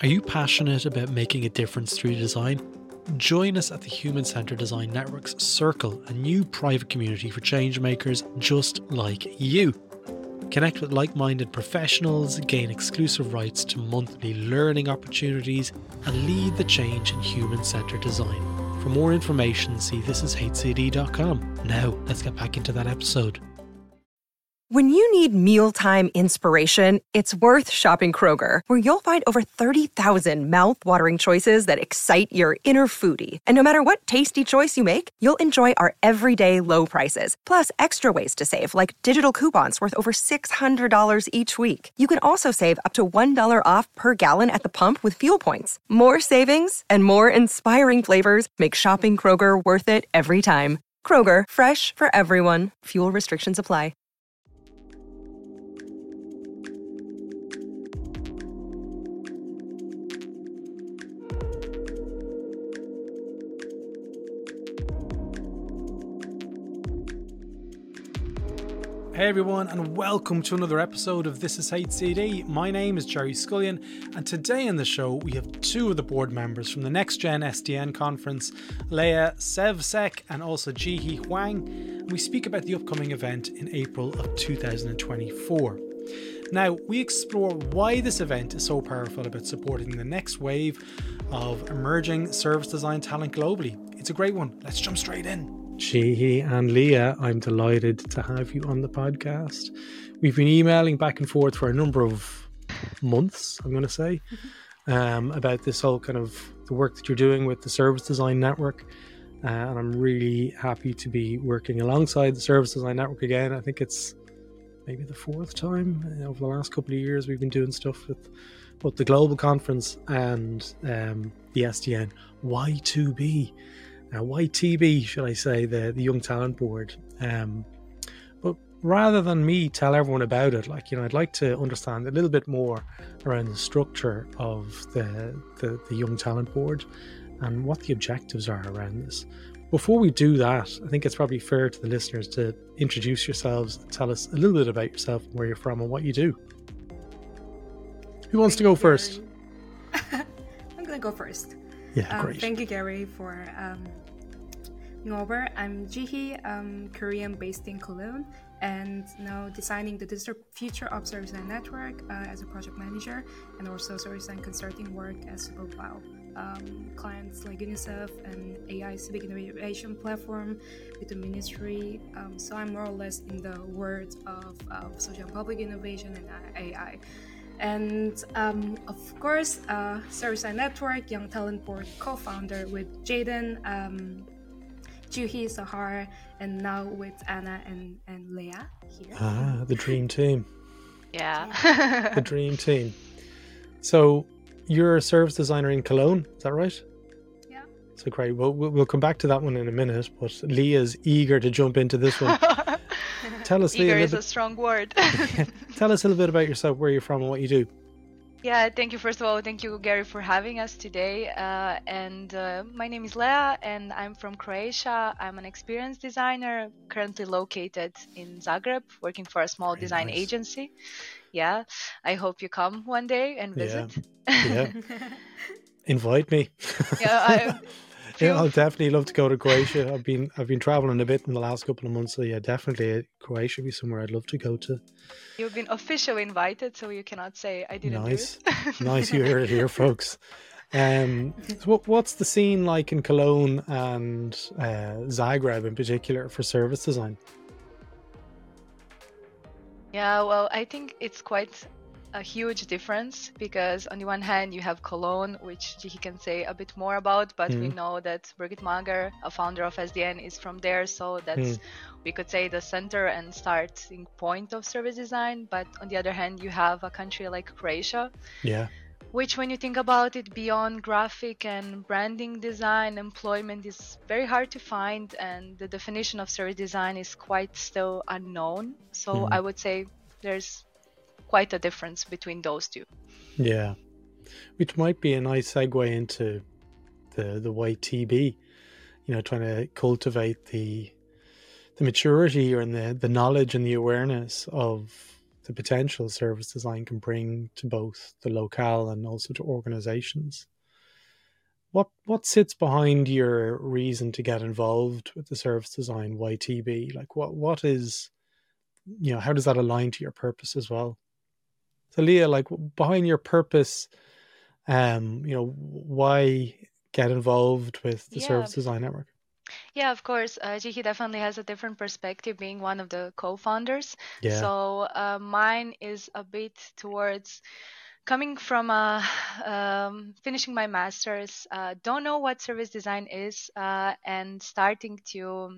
Are you passionate about making a difference through design? Join us at the Human Centred Design Network's Circle, a new private community for change makers just like you. Connect with like-minded professionals, gain exclusive rights to monthly learning opportunities, and lead the change in human-centred design. For more information, see thisishcd.com. Now, let's get back into that episode. When you need mealtime inspiration, it's worth shopping Kroger, where you'll find over 30,000 mouth-watering choices that excite your inner foodie. And no matter what tasty choice you make, you'll enjoy our everyday low prices, plus extra ways to save, like digital coupons worth over $600 each week. You can also save up to $1 off per gallon at the pump with fuel points. More savings and more inspiring flavors make shopping Kroger worth it every time. Kroger, fresh for everyone. Fuel restrictions apply. Hey everyone, and welcome to another episode of This Is HCD. My name is Jerry Scullion, and today on the show we have two of the board members from the Next Gen SDN conference, Leah Sevcek and also Jihe Huang, and we speak about the upcoming event in April of 2024. Now, we explore why this event is so powerful about supporting the next wave of emerging service design talent globally. It's a great one. Let's jump straight in. Jihe and Leah, I'm delighted to have you on the podcast. We've been emailing back and forth for a number of months, I'm going to say, about this whole kind of the work that you're doing with the Service Design Network. And I'm really happy to be working alongside the Service Design Network again. I think it's maybe the fourth time over the last couple of years we've been doing stuff with both the Global Conference and the SDN Y2B. YTB, should I say, the Young Talent Board. But rather than me tell everyone about it, I'd like to understand a little bit more around the structure of the Young Talent Board and what the objectives are around this. Before we do that, I think it's probably fair to the listeners to introduce yourselves and tell us a little bit about yourself and where you're from and what you do. Who wants to go first? I'm going to go first. Yeah, great. Thank you, Gary, for coming over. I'm Jihe, Korean based in Cologne, and now designing the digital future of Service Design Network as a project manager, and also Service Design consulting work as a profile. Clients like UNICEF and AI Civic Innovation Platform with the ministry. So I'm more or less in the world of social and public innovation and AI. And of course, Service Design Network, Young Talent Board co-founder with Jaden, Jihe, Sahar, and now with Anna and Leah here. The dream team. Yeah. The dream team. So you're a service designer in Cologne, is that right? Yeah. So great. Well, we'll come back to that one in a minute, but Leah's eager to jump into this one. Tell us, Eager Leah, is a strong word. Tell us a little bit about yourself, where you're from and what you do. Yeah, thank you. First of all, thank you, Gary, for having us today. My name is Leah, and I'm from Croatia. I'm an experienced designer, currently located in Zagreb, working for a small design agency. Yeah, I hope you come one day and visit. Yeah. Invite me. Yeah, I'll definitely love to go to Croatia. I've been traveling a bit in the last couple of months, so yeah, definitely Croatia would be somewhere I'd love to go to. You've been officially invited, so you cannot say I didn't do it. Nice, you heard it here, folks. So what's the scene like in Cologne and Zagreb in particular for service design? Yeah, well, I think it's quite a huge difference because on the one hand you have Cologne, which he can say a bit more about, but we know that Birgit Mager, a founder of SDN, is from there, so that's we could say the center and starting point of service design. But on the other hand, you have a country like Croatia, which, when you think about it, beyond graphic and branding design, employment is very hard to find, and the definition of service design is quite still unknown. So I would say there's quite a difference between those two. Yeah, which might be a nice segue into the YTB, trying to cultivate the maturity or the knowledge and the awareness of the potential service design can bring to both the locale and also to organizations. What sits behind your reason to get involved with the service design YTB? Like what is, how does that align to your purpose as well? So Leah, like behind your purpose, why get involved with the Yeah. Service Design Network? Yeah, of course. Jihi definitely has a different perspective, being one of the co-founders. Yeah. So mine is a bit towards coming from finishing my master's, don't know what service design is, and starting to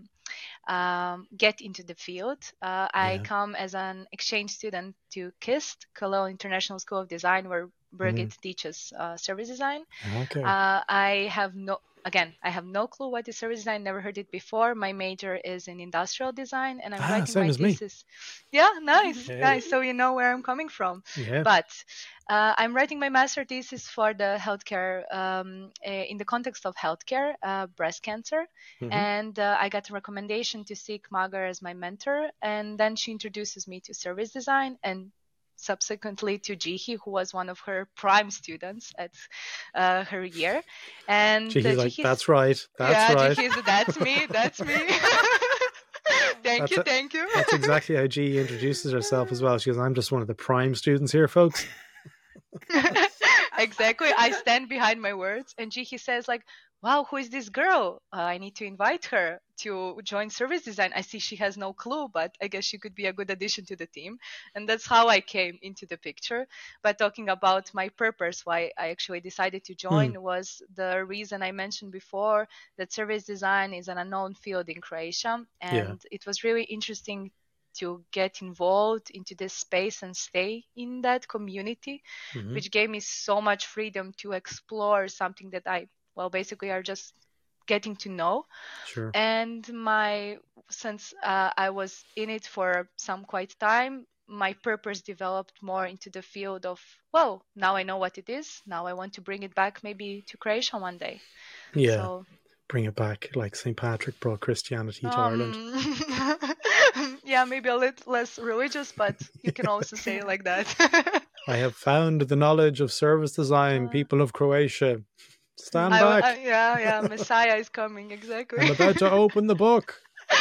get into the field. I come as an exchange student to KIST, Cologne International School of Design, where Birgit teaches service design. Okay. I have no clue what is service design. Never heard it before. My major is in industrial design, and I'm writing my thesis. Yeah, nice, nice. So you know where I'm coming from. Yeah. But I'm writing my master thesis for the healthcare, in the context of healthcare, breast cancer, and I got a recommendation to seek Magar as my mentor, and then she introduces me to service design and subsequently to Jihi, who was one of her prime students at her year. And Jihi's like, that's right. That's right. Jihi's, that's me. That's me. Thank you. That's exactly how Jihi introduces herself as well. She goes, I'm just one of the prime students here, folks. Exactly. I stand behind my words. And Jihi says, like, wow, who is this girl? I need to invite her to join service design. I see she has no clue, but I guess she could be a good addition to the team. And that's how I came into the picture. But talking about my purpose, why I actually decided to join was the reason I mentioned before, that service design is an unknown field in Croatia. And it was really interesting to get involved into this space and stay in that community, which gave me so much freedom to explore something that basically are just getting to know. Sure. And since I was in it for some quite time, my purpose developed more into the field of, now I know what it is. Now I want to bring it back maybe to Croatia one day. Yeah. So, bring it back like St. Patrick brought Christianity to Ireland. Yeah, maybe a little less religious, but you can also say it like that. I have found the knowledge of service design, people of Croatia. Stand back. Yeah, Messiah is coming, exactly. I'm about to open the book.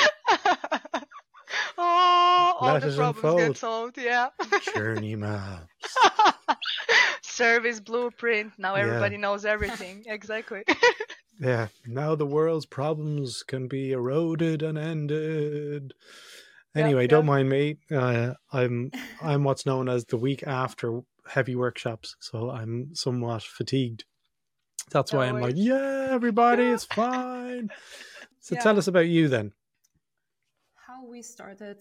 All the problems get solved, yeah. Journey maps. Service blueprint. Now everybody knows everything. Exactly. Yeah. Now the world's problems can be eroded and ended. Anyway, don't mind me. I'm what's known as the week after heavy workshops, so I'm somewhat fatigued. That's why I'm like, everybody, it's fine. So tell us about you then. How we started.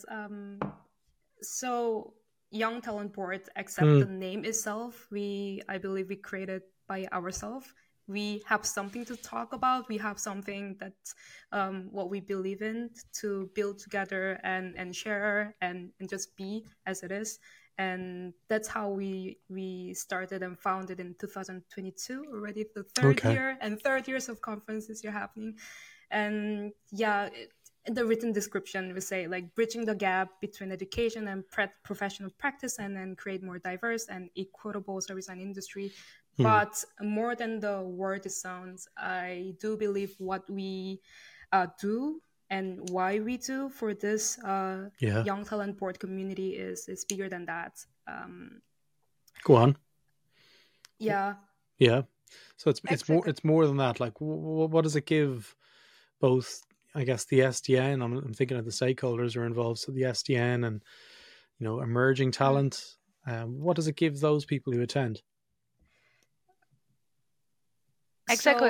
So Young Talent Board, except the name itself, I believe we created by ourselves. We have something to talk about. We have something that what we believe in to build together and share and just be as it is. And that's how we started and founded in 2022, already the third year, and 3 years of conferences are happening. And the written description we say like bridging the gap between education and professional practice, and then create more diverse and equitable service and industry. But more than the word it sounds, I do believe what we do and why we do for this Young Talent Board community is bigger than that. Go on. Yeah. So it's more than that. Like, what does it give both? I guess the SDN. I'm thinking of the stakeholders who are involved. So the SDN and emerging talent. What does it give those people who attend? Exactly.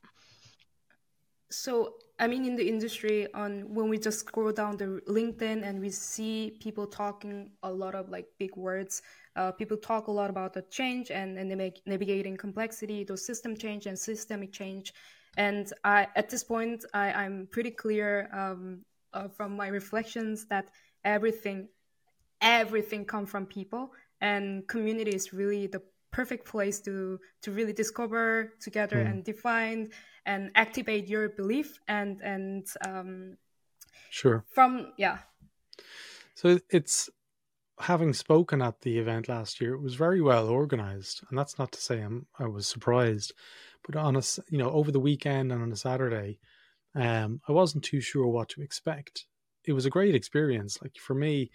So I mean, in the industry, when we just scroll down the LinkedIn and we see people talking a lot of like big words, people talk a lot about the change and navigating complexity, those system change and systemic change. And at this point, I'm pretty clear from my reflections that everything comes from people, and community is really the perfect place to really discover together and define and activate your belief and sure. from So it's having spoken at the event last year, it was very well organized, and that's not to say I was surprised, but over the weekend and on a Saturday, I wasn't too sure what to expect. It was a great experience. Like for me,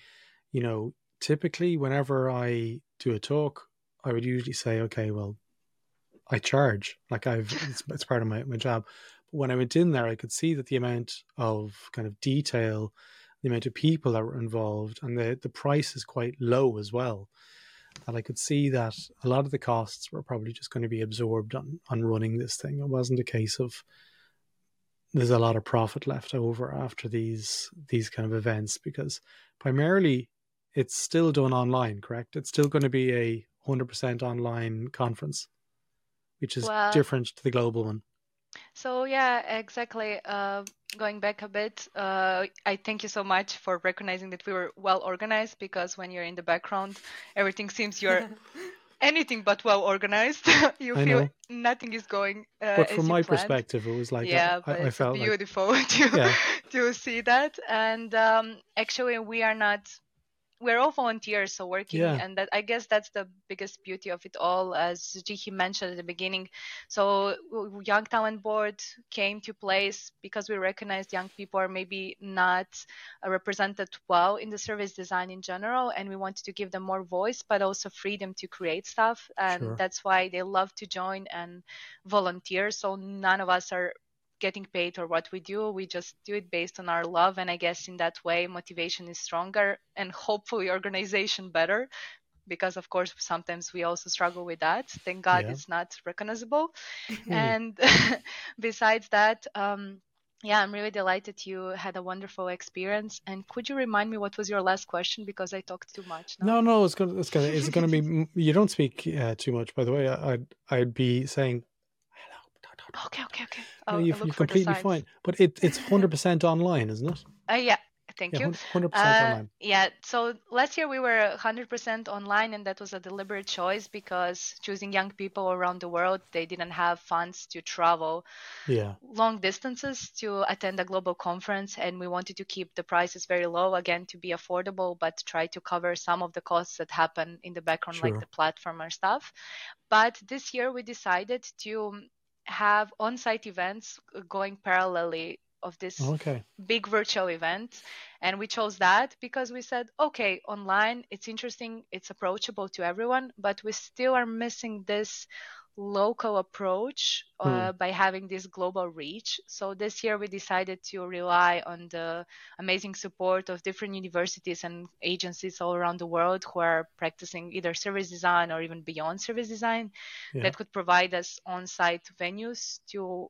typically whenever I do a talk, I would usually say, okay, well, I charge. Like it's part of my job. But when I went in there, I could see that the amount of kind of detail, the amount of people that were involved, and the price is quite low as well. And I could see that a lot of the costs were probably just going to be absorbed on running this thing. It wasn't a case of there's a lot of profit left over after these kind of events, because primarily it's still done online, correct? It's still going to be a 100% online conference, which is different to the global one. So yeah, exactly. Going back a bit, I thank you so much for recognizing that we were well organized, because when you're in the background, everything seems you're anything but well organized. You feel nothing is going but from my perspective, it was like I felt beautiful like, to see that. And actually, we're all volunteers, so working, and that, I guess that's the biggest beauty of it all, as Jihi mentioned at the beginning. So Young Talent Board came to place because we recognized young people are maybe not represented well in the service design in general, and we wanted to give them more voice, but also freedom to create stuff. And that's why they love to join and volunteer. So none of us are getting paid or what we do. We just do it based on our love, and I guess in that way motivation is stronger, and hopefully organization better, because of course sometimes we also struggle with that. Thank God it's not recognizable. And besides that, I'm really delighted you had a wonderful experience. And could you remind me what was your last question, because I talked too much now? No, it's going to be, you don't speak too much, by the way. I'd be saying Okay. No, you're completely fine. But it's 100% online, isn't it? Yeah. Thank you. 100% online. Yeah. So last year we were 100% online, and that was a deliberate choice, because choosing young people around the world, they didn't have funds to travel long distances to attend a global conference, and we wanted to keep the prices very low, again, to be affordable, but try to cover some of the costs that happen in the background, like the platform or stuff. But this year we decided to have on-site events going parallelly of this big virtual event. And we chose that because we said, okay, online, it's interesting, it's approachable to everyone, but we still are missing this local approach by having this global reach. So this year we decided to rely on the amazing support of different universities and agencies all around the world who are practicing either service design or even beyond service design that could provide us on-site venues to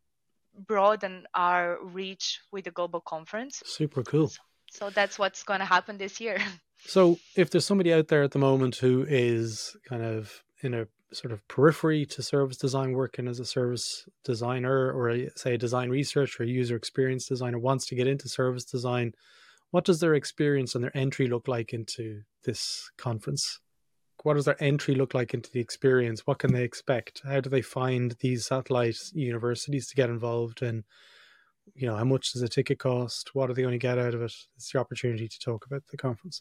broaden our reach with the global conference. Super cool. So that's what's going to happen this year. So if there's somebody out there at the moment who is kind of in a sort of periphery to service design, working as a service designer, or say a design research or user experience designer, wants to get into service design, what does their experience and their entry look like into this conference? What does their entry look like into the experience? What can they expect? How do they find these satellite universities to get involved in? How much does a ticket cost? What are they going to get out of it? It's the opportunity to talk about the conference.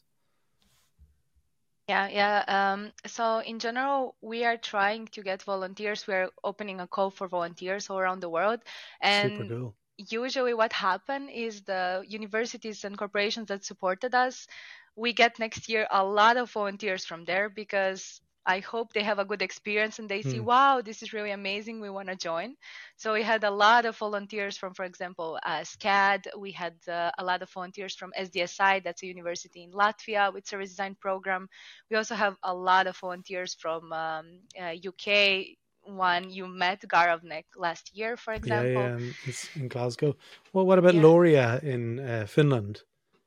So in general, we are trying to get volunteers. We are opening a call for volunteers all around the world. And super cool. Usually what happens is the universities and corporations that supported us, we get next year a lot of volunteers from there, because I hope they have a good experience and they see, wow, this is really amazing, we want to join. So we had a lot of volunteers from, for example, SCAD. We had a lot of volunteers from SDSI, that's a university in Latvia with service design program. We also have a lot of volunteers from UK. One you met, Garavnek, last year, for example. Yeah, it's in Glasgow. Well, what about Lauria in Finland?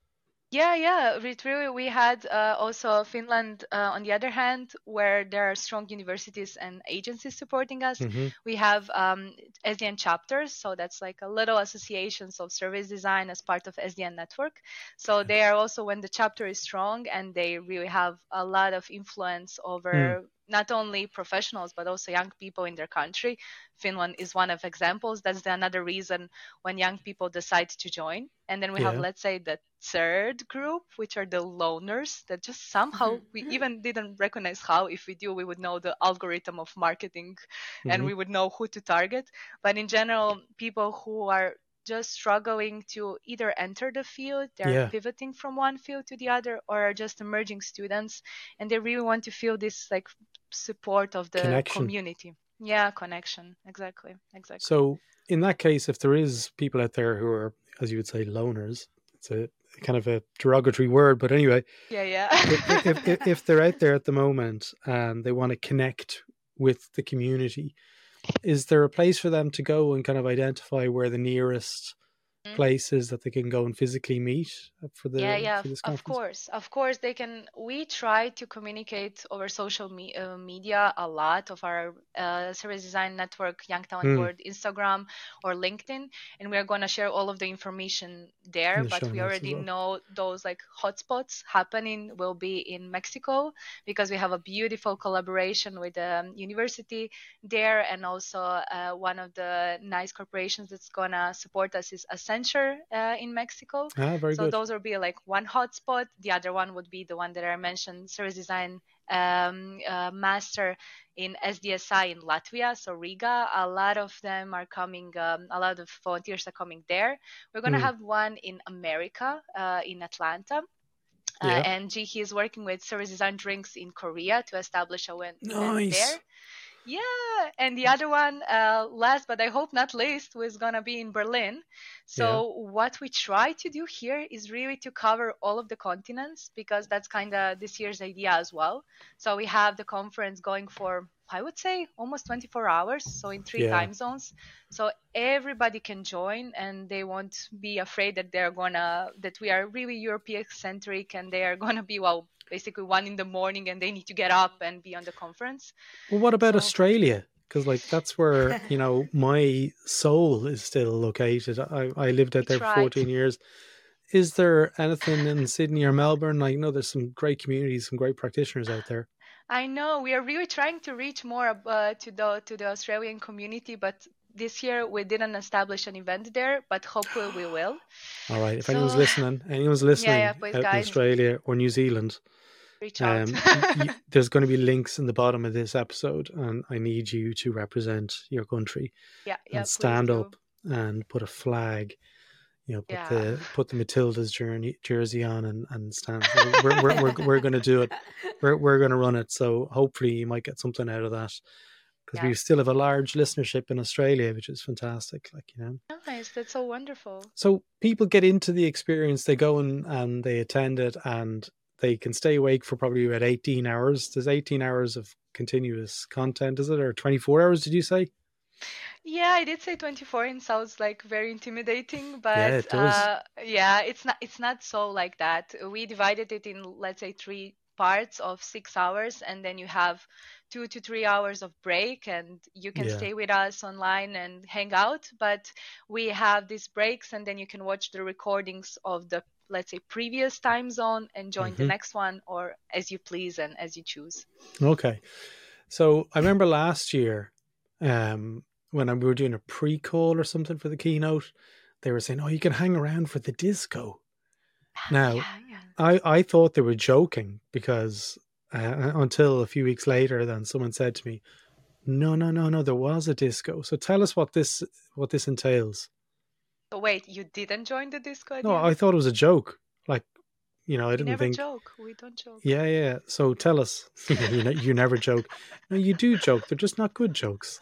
We had also Finland on the other hand, where there are strong universities and agencies supporting us. We have SDN chapters, so that's like a little associations of service design as part of SDN network. So they are also, when the chapter is strong and they really have a lot of influence over not only professionals, but also young people in their country. Finland is one of examples. That's another reason when young people decide to join. And then we have, Yeah. let's say, the third group, which are the loners that just somehow we even didn't recognize how. If we do, we would know the algorithm of marketing and we would know who to target. But in general, people who are just struggling to either enter the field, they're Yeah. pivoting from one field to the other, or are just emerging students, and they really want to feel this like support of the Connection. community. Yeah, connection. Exactly. So in that case, if there is people out there who are, as you would say, loners, it's a kind of a derogatory word, but anyway, Yeah. if they're out there at the moment and they want to connect with the community, is there a place for them to go and kind of identify where the nearest places that they can go and physically meet for this conference? Of course they can. We try to communicate over social media a lot of our Service Design Network Young Talent Board Instagram or LinkedIn, and we are going to share all of the information there, but we already know those like hotspots happening will be in Mexico, because we have a beautiful collaboration with the university there, and also one of the nice corporations that's going to support us is Accenture in Mexico. Very good. Those will be like one hotspot. The other one would be the one that I mentioned, Service Design Master in SDSI in Latvia, so Riga. A lot of them are coming, a lot of volunteers are coming there. We're going to have one in America, in Atlanta. And he is working with Service Design Drinks in Korea to establish a event there. Yeah, and the other one, last but I hope not least, was gonna be in Berlin. So what we try to do here is really to cover all of the continents, because that's kind of this year's idea as well. So we have the conference going for, I would say, almost 24 hours, so in 3 time zones. So everybody can join, and they won't be afraid that that we are really European centric, and they are gonna be, well, basically 1 a.m. and they need to get up and be on the conference. Well, what about Australia? Because like that's where my soul is still located. I lived out there for 14 years. Is there anything in Sydney or Melbourne? I know there's some great communities, some great practitioners out there. I know we are really trying to reach more to the Australian community, but this year we didn't establish an event there, but hopefully we will. All right. If anyone's listening out in Australia or New Zealand, reach out. There's going to be links in the bottom of this episode, and I need you to represent your country and stand up and put a flag, put the Matildas jersey on and stand. So we're going to do it. We're going to run it. So hopefully you might get something out of that, because we still have a large listenership in Australia, which is fantastic. Nice, that's so wonderful. So people get into the experience, they go and they attend it, and they can stay awake for probably about 18 hours. There's 18 hours of continuous content, is it? Or 24 hours, did you say? Yeah, I did say 24, and sounds like very intimidating, but it does. It's not so like that. We divided it in, let's say, 3 parts of 6 hours, and then you have 2 to 3 hours of break, and you can stay with us online and hang out, but we have these breaks, and then you can watch the recordings of the, let's say, previous time zone and join the next one, or as you please and as you choose. Okay. So I remember last year, when we were doing a pre-call or something for the keynote, they were saying, you can hang around for the disco. Now, I thought they were joking, because until a few weeks later, then someone said to me, no, there was a disco. So tell us what this entails. So wait, you didn't join the disco? No, I thought it was a joke. I didn't never think. Joke. We don't joke. Yeah. So tell us. You never joke. No, you do joke. They're just not good jokes.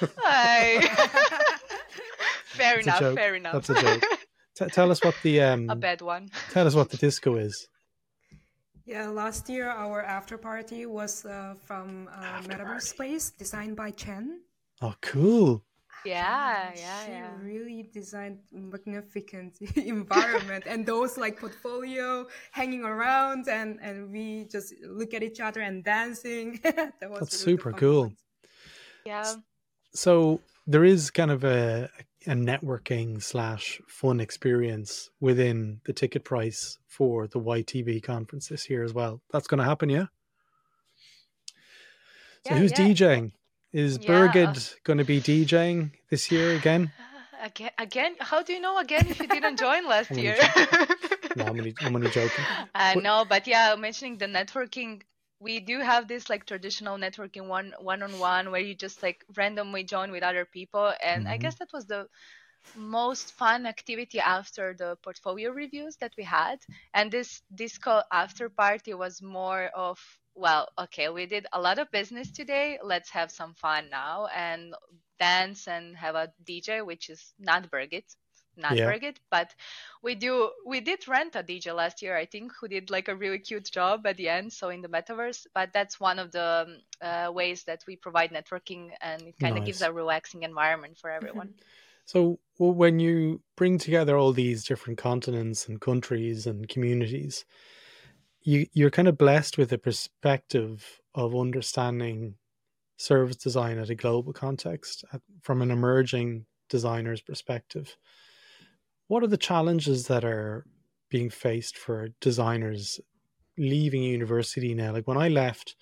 Fair enough. That's a joke. Tell us what the a bad one. Tell us what the disco is. Yeah, last year our after party was from Metaverse Space, designed by Chen. Oh, cool. Yeah. She really designed magnificent environment, and those like portfolio hanging around, and we just look at each other and dancing. That's really super cool. Moment. Yeah. So there is kind of a networking / fun experience within the ticket price for the YTB conference this year as well. That's going to happen, yeah? So Yeah, who's yeah. DJing? Is Yeah. Birgit going to be DJing this year again? Again, how do you know again if you didn't join last I'm only year? no, I'm only joking. But No, but yeah, mentioning the networking, we do have this like traditional networking one-on-one where you just like randomly join with other people, and I Mhm. guess that was the most fun activity after the portfolio reviews that we had. And this disco after party was more of, well, okay, we did a lot of business today, let's have some fun now and dance and have a DJ, which is not Yeah, Birgit, but we did rent a DJ last year, I think, who did like a really cute job at the end, so in the metaverse. But that's one of the ways that we provide networking, and it kind of gives nice. a relaxing environment for everyone. So when you bring together all these different continents and countries and communities, you're kind of blessed with a perspective of understanding service design at a global context from an emerging designer's perspective. What are the challenges that are being faced for designers leaving university now? Like when I left,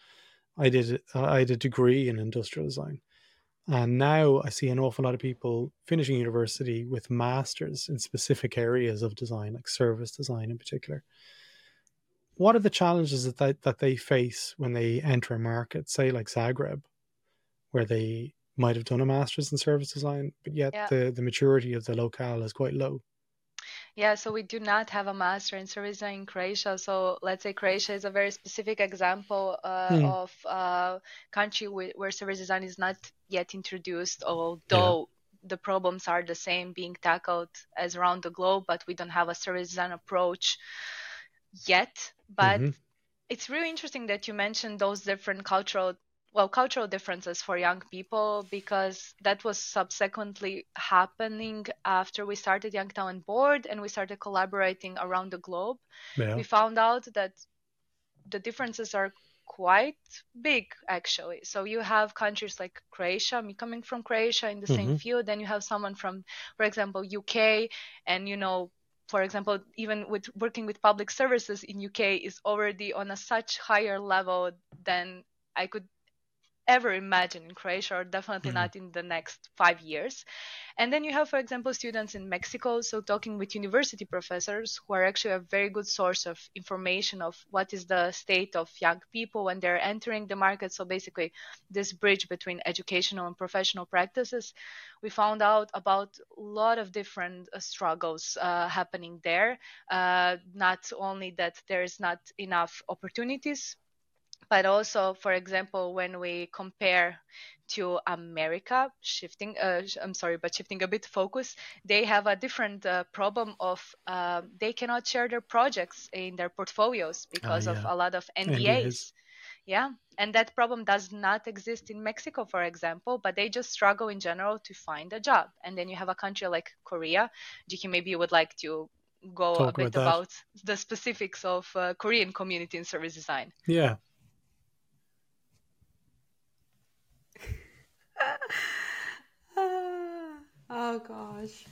I had a degree in industrial design, and now I see an awful lot of people finishing university with masters in specific areas of design, like service design in particular. What are the challenges that they face when they enter a market, say like Zagreb, where they might have done a master's in service design, but yet Yeah. the maturity of the locale is quite low? Yeah, so we do not have a master in service design in Croatia. So let's say Croatia is a very specific example Hmm. of a country where service design is not yet introduced, Yeah. although the problems are the same being tackled as around the globe, but we don't have a service design approach yet. But Hmm. it's really interesting that you mentioned those different cultural differences for young people, because that was subsequently happening after we started Youngtown Board and we started collaborating around the globe. Yeah. We found out that the differences are quite big actually. So you have countries like Croatia, me coming from Croatia in the same Hmm. field, then you have someone from, for example, UK, and for example, even with working with public services in UK is already on a such higher level than I could ever imagine in Croatia, or definitely Mm. not in the next 5 years. And then you have, for example, students in Mexico. So talking with university professors who are actually a very good source of information of what is the state of young people when they're entering the market. So basically this bridge between educational and professional practices. We found out about a lot of different struggles happening there. Not only that there is not enough opportunities, but also, for example, when we compare to America, shifting a bit focus, they have a different problem of they cannot share their projects in their portfolios Ah, because of yeah. a lot of NDAs. NDAs. Yeah, and that problem does not exist in Mexico, for example, but they just struggle in general to find a job. And then you have a country like Korea. Jiki, maybe you would like to go a Talk about bit that. about the specifics of Korean community in service design. Yeah. Oh gosh.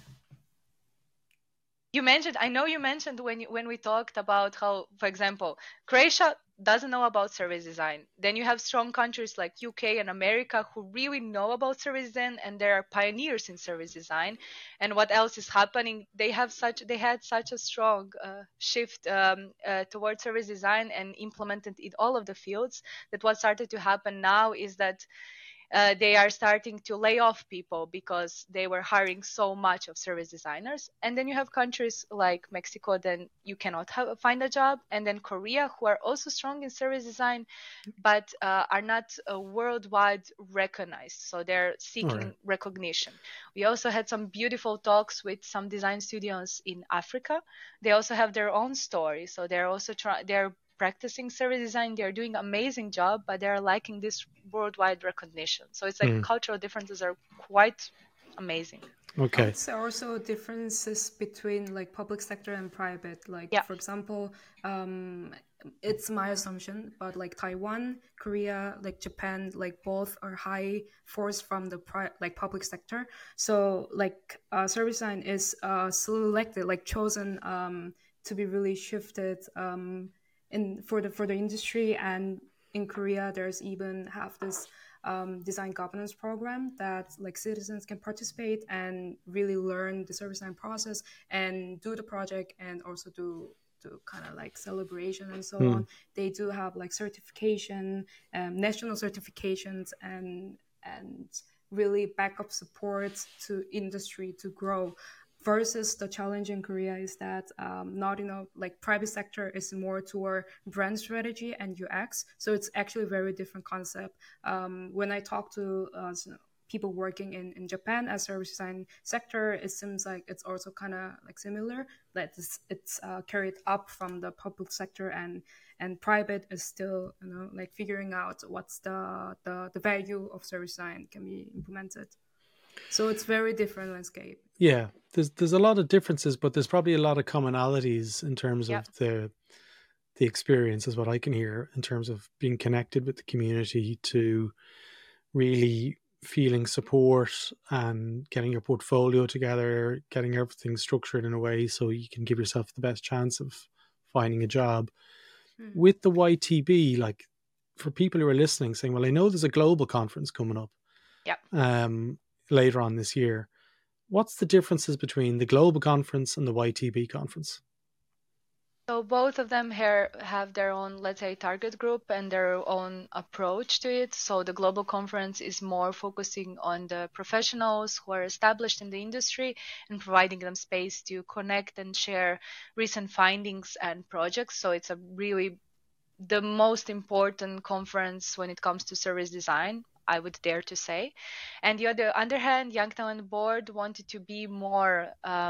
I know you mentioned when we talked about how, for example, Croatia doesn't know about service design. Then you have strong countries like UK and America who really know about service design, and they are pioneers in service design. And what else is happening? They had such a strong shift towards service design and implemented in all of the fields, that what started to happen now is that they are starting to lay off people because they were hiring so much of service designers. And then you have countries like Mexico, then you cannot find a job. And then Korea, who are also strong in service design, but are not worldwide recognized. So they're All right. seeking recognition. We also had some beautiful talks with some design studios in Africa. They also have their own story. So they're also they're practicing service design, they're doing amazing job, but they're lacking this worldwide recognition. So it's like Mm. cultural differences are quite amazing. I Okay. would say also differences between like public sector and private. Like Yeah. for example, it's my assumption, but like Taiwan, Korea, like Japan, like both are high force from the public sector. So like service design is selected, like chosen to be really shifted in for the industry, and in Korea, there's even have this design governance program that like citizens can participate and really learn the service design process and do the project and also do kind of like celebration and so on. They do have like certification, national certifications, and really backup support to industry to grow. Versus the challenge in Korea is that not enough, like private sector is more toward brand strategy and UX. So it's actually a very different concept. When I talk to people working in Japan as service design sector, it seems like it's also kind of like similar. That it's carried up from the public sector, and private is still like figuring out what's the value of service design can be implemented. So it's very different landscape. Yeah, there's a lot of differences, but there's probably a lot of commonalities in terms of the experience, is what I can hear, in terms of being connected with the community, to really feeling support and getting your portfolio together, getting everything structured in a way so you can give yourself the best chance of finding a job. With the YTB, like for people who are listening saying, well, I know there's a global conference coming up later on this year. What's the differences between the global conference and the YTB conference? So both of them here have their own, let's say, target group and their own approach to it. So the global conference is more focusing on the professionals who are established in the industry and providing them space to connect and share recent findings and projects. So it's a really the most important conference when it comes to service design, I would dare to say. And the other hand, Young Talent Board wanted to be more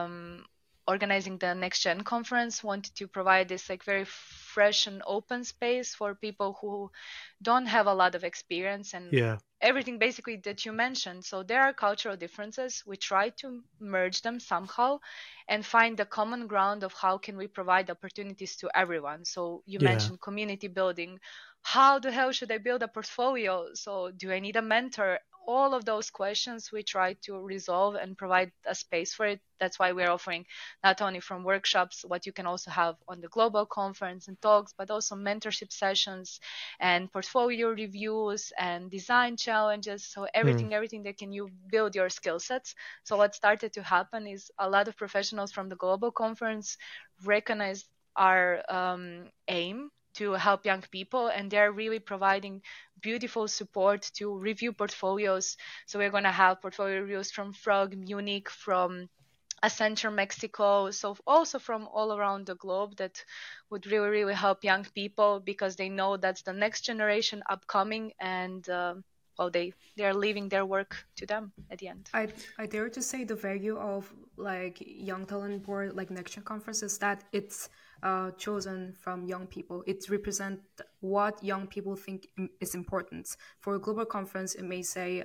organizing the Next Gen conference, wanted to provide this like very fresh and open space for people who don't have a lot of experience and everything basically that you mentioned. So there are cultural differences. We try to merge them somehow and find the common ground of how can we provide opportunities to everyone. So you mentioned community building. How the hell should I build a portfolio? So do I need a mentor? All of those questions we try to resolve and provide a space for it. That's why we're offering not only from workshops, what you can also have on the global conference and talks, but also mentorship sessions and portfolio reviews and design challenges. So everything that can you build your skill sets. So what started to happen is a lot of professionals from the global conference recognize our aim to help young people, and they're really providing beautiful support to review portfolios. So we're going to have portfolio reviews from Frog, Munich, from Accenture, Mexico, so also from all around the globe, that would really, really help young people because they know that's the next generation upcoming, and they are leaving their work to them at the end. I dare to say the value of like Young Talent Board, like Next Gen Conference, is that it's chosen from young people. It represents what young people think is important. For a global conference, it may say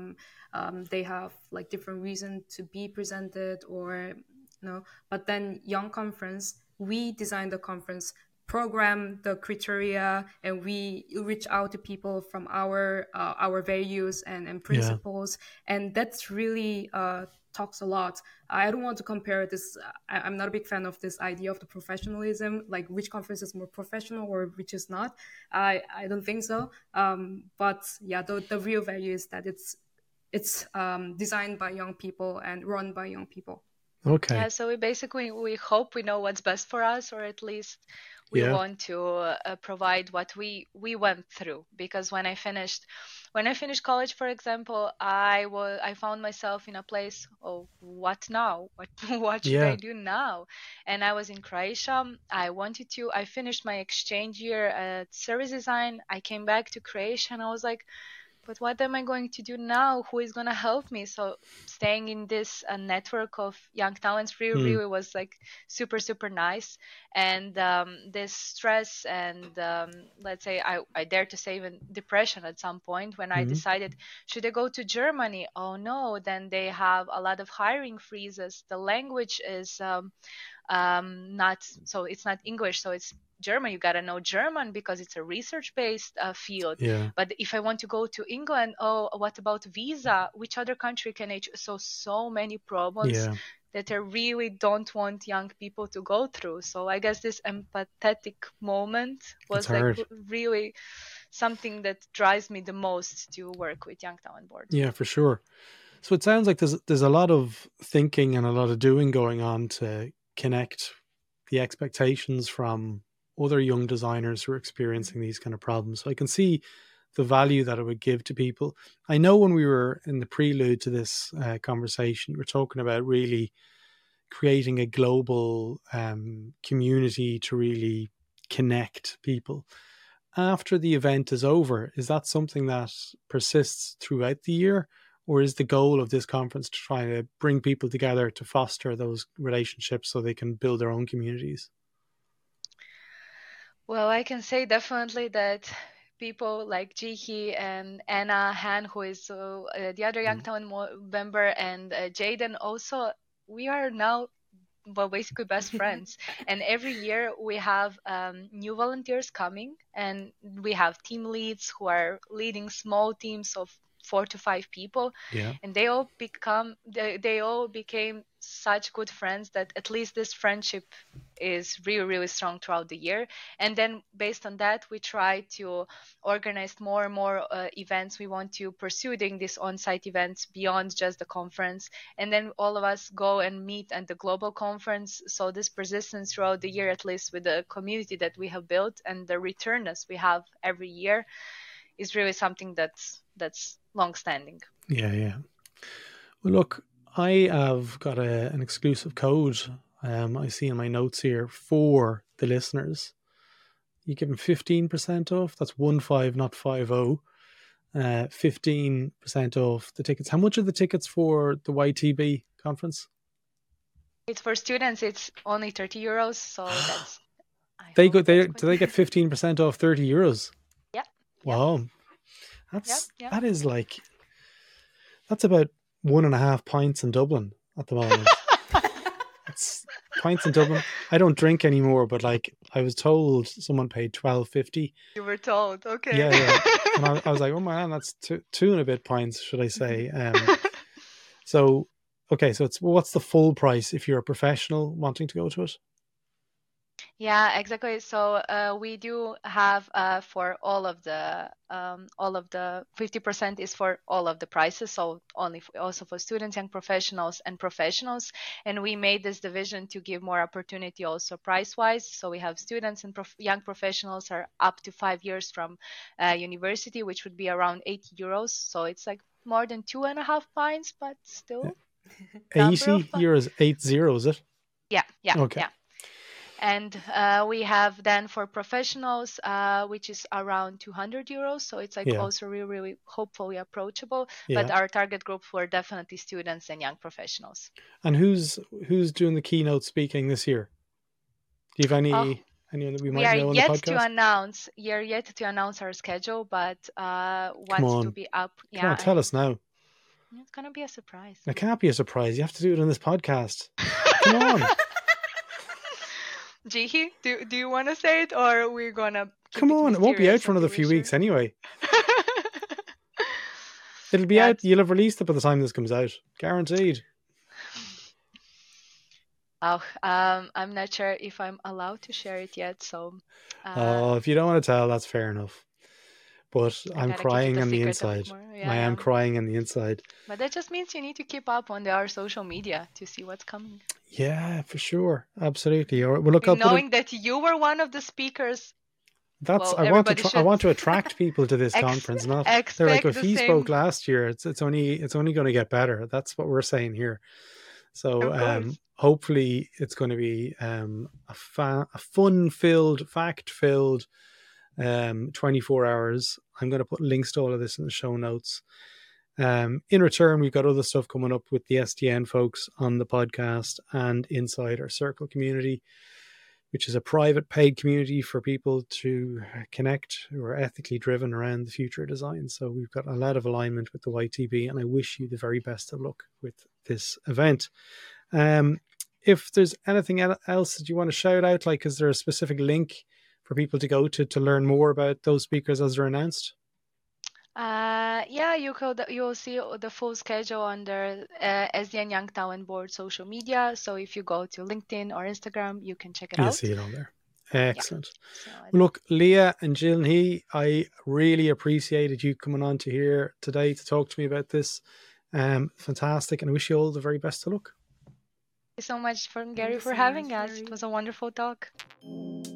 they have like different reasons to be presented, or but then Young Conference, we design the conference program, the criteria, and we reach out to people from our values and principles, and that's really talks a lot. I don't want to compare this. I'm not a big fan of this idea of the professionalism, like which conference is more professional or which is not. I don't think so. But yeah, the real value is that it's designed by young people and run by young people. Okay. Yeah, so we hope we know what's best for us, or at least we want to provide what we went through. Because when I finished college, for example, I found myself in a place, oh, what now? What should I do now? And I was in Croatia. I finished my exchange year at service design. I came back to Croatia and I was like, but what am I going to do now? Who is going to help me? So staying in this network of young talents really was like super, super nice. And this stress and let's say I dare to say even depression at some point when I decided, should I go to Germany? Oh no, then they have a lot of hiring freezes. The language is not, so it's not English, so it's German. You got to know German because it's a research-based field. But if I want to go to England, oh, what about visa? Which other country can I choose? So many problems that I really don't want young people to go through. So I guess this empathetic moment was like really something that drives me the most to work with Young Talent Board. Yeah, for sure. So it sounds like there's a lot of thinking and a lot of doing going on to connect the expectations from other young designers who are experiencing these kind of problems. So I can see the value that it would give to people. I know when we were in the prelude to this conversation, we were talking about really creating a global community to really connect people. After the event is over, is that something that persists throughout the year? Or is the goal of this conference to try to bring people together to foster those relationships so they can build their own communities? Well, I can say definitely that people like Jihi and Anna Han, who is the other Young Talent member, and Jaden also, we are now basically best friends. And every year we have new volunteers coming, and we have team leads who are leading small teams of 4 to 5 people, and they all became such good friends that at least this friendship is really, really strong throughout the year. And then based on that, we try to organize more and more events. We want to pursue doing these on-site events beyond just the conference, and then all of us go and meet at the global conference. So this persistence throughout the year, at least with the community that we have built and the returners we have every year, is really something that's long-standing. Yeah. Well, look, I have got an exclusive code I see in my notes here for the listeners. You give them 15% off. That's 15, not 50. 15% off the tickets. How much are the tickets for the YTB conference? It's for students. It's only €30. So that's. Do they get 15% off €30? Yeah. Wow. That is like, that's about 1.5 pints in Dublin at the moment. It's pints in Dublin. I don't drink anymore, but like I was told someone paid $12.50. You were told, okay. Yeah. And I was like, oh man, that's two and a bit pints, should I say? So what's the full price if you're a professional wanting to go to it? Yeah, exactly. So we do have for all of the 50% is for all of the prices. So also for students, young professionals, and professionals. And we made this division to give more opportunity also price-wise. So we have students and young professionals are up to 5 years from university, which would be around €80. So it's like more than 2.5 pints, but still. 80 euros, 80, is it? Yeah. Okay. Yeah. And we have then for professionals, which is around €200. So it's like also really, really hopefully approachable. Yeah. But our target group were definitely students and young professionals. And who's doing the keynote speaking this year? Do you have anyone that we might know on the podcast? We are yet to announce our schedule, but once to be up. Come on, tell us now. It's going to be a surprise. It can't be a surprise. You have to do it on this podcast. Come on. Jihi, do you want to say it, or are we gonna? Come on, it won't be out for another few weeks anyway. It'll be out. You'll have released it by the time this comes out, guaranteed. Oh, I'm not sure if I'm allowed to share it yet. So. If you don't want to tell, that's fair enough. But I'm crying on the inside. I am crying on the inside. But that just means you need to keep up on our social media to see what's coming. Yeah, for sure. Absolutely. Well, look, knowing that you were one of the speakers. I want to attract people to this conference. Not they're like, if he spoke last year, it's only going to get better. That's what we're saying here. So hopefully it's going to be a fun-filled, fact-filled 24 hours. I'm going to put links to all of this in the show notes. In return, we've got other stuff coming up with the SDN folks on the podcast and inside our Circle community, which is a private paid community for people to connect who are ethically driven around the future of design. So we've got a lot of alignment with the YTB, and I wish you the very best of luck with this event. If there's anything else that you want to shout out, like is there a specific link for people to go to learn more about those speakers as they're announced? You'll see the full schedule under SDN Young Talent Board social media. So if you go to LinkedIn or Instagram, you can check it out. You'll see it on there. Excellent. So Well, look, Leah and Jill, I really appreciated you coming on to here today to talk to me about this. Fantastic, and I wish you all the very best of luck. Thank you so much, Gary, you for so having much, us. Gary. It was a wonderful talk.